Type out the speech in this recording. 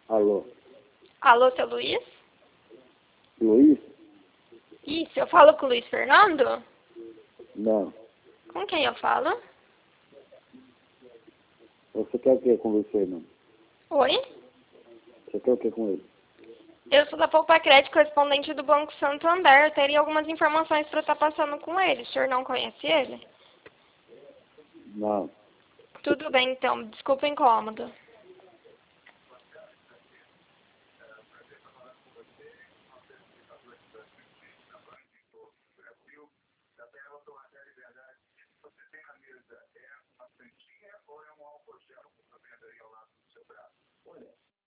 Alô? Alô, seu Luiz? Luiz? Isso, eu falo com o Luiz Fernando? Não. Com quem eu falo? Você quer o que com Luiz Fernando? Oi? Você quer o que com ele? Eu sou da Poupa Crédito, correspondente do Banco Santander. Eu teria algumas informações para estar passando com ele. O senhor não conhece ele? Não. Tudo bem, então. Desculpa o incômodo.